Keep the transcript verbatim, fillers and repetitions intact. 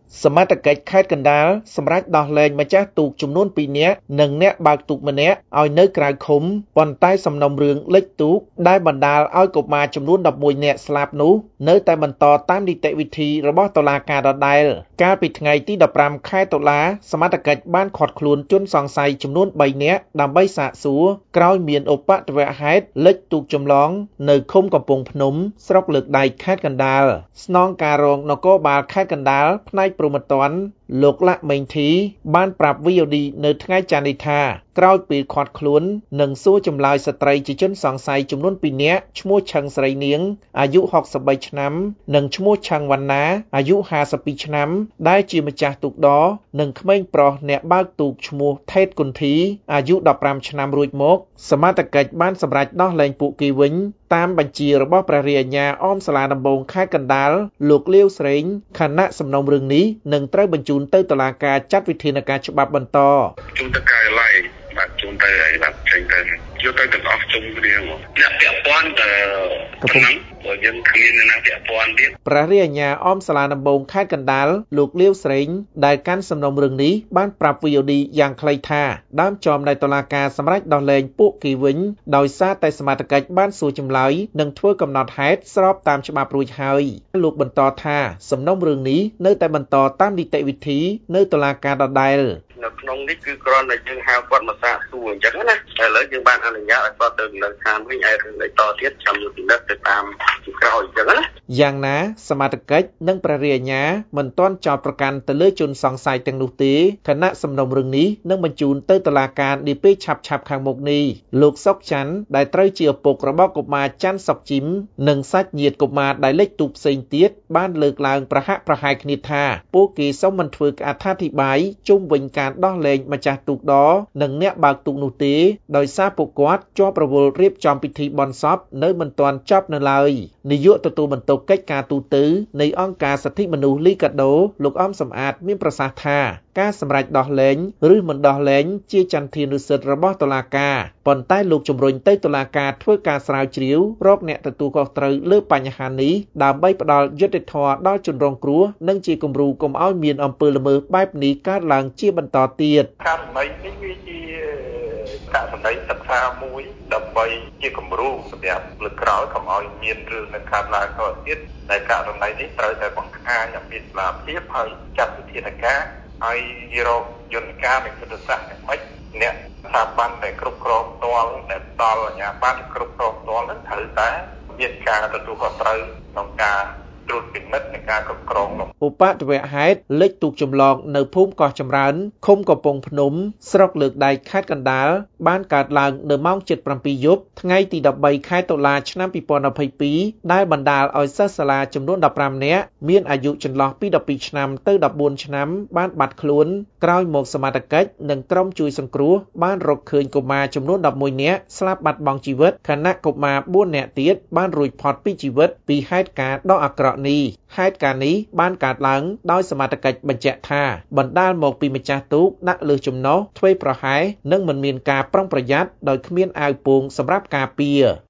សមត្ថកិច្ចខេត្តកណ្ដាលសម្រាប់ដោះលែងម្ចាស់ទូកចំនួនពីរនាក់និងអ្នកបើកទូកម្នាក់ឲ្យនៅក្រៅឃុំប៉ុន្តែសំណុំរឿងលិចទូកដែលបណ្ដាលឲ្យកុមារចំនួនដប់មួយនាក់ស្លាប់នោះនៅតែបន្តតាមនីតិវិធីរបស់តុលាការដដែលកាលពីថ្ងៃទីដប់ប្រាំខែតុលាសមត្ថកិច្ចបានឃាត់ខ្លួនជនសង្ស័យចំនួនបីនាក់ដើម្បីសាកសួរក្រោយមានឧបទ្ទវហេតុលិចទូកចម្លងនៅឃុំកំពង់ភ្នំស្រុកលើកដែកខេត្តកណ្ដាលស្នងការរងនគរបាលខេត្តកណ្ដាលផ្នែកព្រហ្មទណ្ឌលោកលាក់មេងធីបានប្រាប់ វី អូ ឌី នៅថ្ងៃច័ន្ទនេះថាក្រោយពេលឃាត់ខ្លួននិងសួរចម្លើយស្ត្រីជាជនសង្ស័យចំនួនពីរនាក់ឈ្មោះឆឹងស្រីនាងអាយុហុកសិបបីឆ្នាំនិងឈ្មោះឆឹងវណ្ណាអាយុហាសិបពីរឆ្នាំដែលជាម្ចាស់ទូកដរនិងក្មេងប្រុសអ្នកបើកទូកឈ្មោះថេតគុន្ធីអាយុដប់ប្រាំឆ្នាំរួចមកសមត្ថកិច្ចបានសម្រេចដោះលែងពួកគេវិញតាមបញ្ជារបស់ព្រះរាជអាជ្ញាអមសាលាដំបងខេត្តកណ្ដាលលោកលាវស្រេងខណៈសំណុំរឿងនេះនឹងត្រូវបញ្ជូនទៅតុលាការចាត់វិធានការច្បាប់បន្តជូនទៅការិយាល័យបាទជូនទៅឲ្យបាទចេញទៅយកទៅទាំងអស់ជុំគ្នាមកអ្នកពាក់ព័ន្ធទៅហ្នឹងបើយើងគ្មានអ្នកណាពាក់ព័ន្ធទៀតព្រះរាជអាជ្ញាអមសាលាដំបងខេត្តកណ្ដាលលោកលាវស្រេងដែលកាន់សំណុំរឿងនេះបានប្រាប់ វី អូ ឌី យ៉ាងខ្លីថាដើមចំដែលតុលាការសម្រេចដោះលែងពួកគេវិញដោយសារតែសមត្ថកិច្ចបានសួរចម្លើយនិងធ្វើកំណត់ហេតុស្របតាមច្បាប់រួចហើយលោកបន្តថាសំណុំរឿងនេះនៅតែបន្តតាមនីតិវិធីនៅតុលាការដដែលនៅក្នុងនេះគឺគ្រាន់តែយើងហៅគាត់មកសាកសួរអញ្ចឹងណាតែឥឡូវយើងបានអនុញ្ញាតឲ្យគាត់ទៅនៅឋានវិញឯរឿងអីតទៀតចាំយកពិនិត្យទៅតាមជាក្រោយអញ្ចឹងណាយ៉ាងណាសមត្ថកិច្ចនិងព្រះរាជអាជ្ញាមិនទាន់ចោទប្រកាន់ទៅលើជនសង្ស័យទាំងនោះទេខណៈសំណុំរឿងនេះនឹងបញ្ជូនទៅតុលាការនាពេលឆាប់ៗខាងមុខនេះលោកសុកច័ន្ទដែលត្រូវជាឪពុករបស់កុមារច័ន្ទសុកជីមនិងសាច់ញាតិកុមារដែលលិចទូកផ្សេងទៀតបានលើកឡើងប្រហាក់ប្រហែលគ្នាថាពួកគេសូមមិនធ្វើអត្ថាធិប្បាយជុំវិញការដោះលែងម្ចាស់ទូកដរនិងអ្នកបើកទូកនោះទេដោយសារពួកគាត់ជាប់រវល់រៀបចំពិធីបុណ្យសពនៅមិនទាន់ចប់នៅឡើយនាយកទទួលបន្ទុកកិច្ចការទូតនៃអង្គការសិទ្ធិមនុស្សលីកាដូលោកអំសំអាតមានប្រសាសន៍ថាការសម្រេចដោះលែងឬមិនដោះលែងជាចន្ទានុសិទ្ធិរបស់តុលាការប៉ុន្តែលោកជំរុញទៅតុលាការធ្វើការស្រាវជ្រាវរកអ្នកទទួលខុសត្រូវលើបញ្ហានេះដើម្បីផ្ដល់យុត្តិធម៌ដល់ជនរងគ្រោះនិងជាគំរូកុំឲ្យមានអំពើល្មើសបែបនេះកើតឡើងជាបន្តទៀតករណីនេះវាជាករណីសិក្សាមួយដើម្បីជាគំរូសម្រាប់លើកក្រោយកុំឲ្យមានរឿងនឹងកើតឡើងតទៅទៀតតែករណីនេះត្រូវតែបង្ហាញអំពីស្លាភាពហើយចាត់វិធានការហើយរកយន្តការនិងយុទ្ធសាស្ត្រយ៉ាងម៉េចអ្នកស្ថាប័នដែលគ្រប់គ្រងផ្ទាល់ដែលផ្ដល់អាជ្ញាប័ណ្ណគ្រប់គ្រងផ្ទាល់នឹងត្រូវតែមានការទទួលខុសត្រូវក្នុងការត្រួតពិនិត្យនិងការគ្រប់គ្រងនោះឧបទ្ទវហេតុលិចទូកចម្លងនៅភូមិកោះចម្រើនឃុំកំពង់ភ្នំស្រុកលើកដែកខេត្តកណ្ដាលបានកើតឡើងនៅម៉ោង ជិតប្រាំពីរ យប់ថ្ងៃទីដប់បីខែតុលាឆ្នាំពីរពាន់ដប់ពីរដែលបណ្ដាលឲ្យសិស្សសាលាចំនួនដប់ប្រាំនាក់មានអាយុចន្លោះពីដប់ពីរឆ្នាំទៅដប់បួនឆ្នាំបានបាត់ខ្លួនក្រោយមកសមត្ថកិច្ចនិងក្រុមជួយសង្គ្រោះបានរកឃើញកុមារចំនួនដប់មួយនាក់ស្លាប់បាត់បង់ជីវិតខណៈកុមារបួននាក់ទៀតបានរួចផុតពីជីវិតពីហេតុការណ៍ដ៏អាក្រក់នេះហេតុការណ៍នេះបានកើតឡើងដោយសមត្ថកិច្ចបញ្ជាក់ថាបណ្ដាលមកពីម្ចាស់ទូកដាក់លើចំណុះធ្វេសប្រហែសនិងមិនមានការប្រុងប្រយ័ត្នដោយគ្មានអាវពោងសម្រាប់ការពារ